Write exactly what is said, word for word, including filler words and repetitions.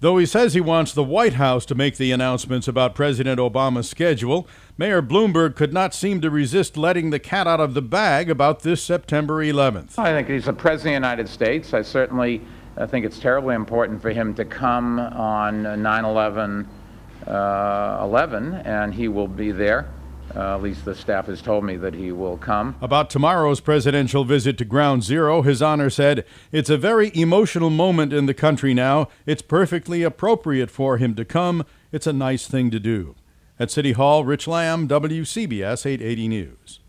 Though he says he wants the White House to make the announcements about President Obama's schedule, Mayor Bloomberg could not seem to resist letting the cat out of the bag about this September eleventh. I think he's the President of the United States. I certainly I think it's terribly important for him to come on nine eleven eleven, and he will be there. Uh, at least the staff has told me that he will come. About tomorrow's presidential visit to Ground Zero, His Honor said, "It's a very emotional moment in the country now. It's perfectly appropriate for him to come. It's a nice thing to do." At City Hall, Rich Lamb, W C B S eight eighty News.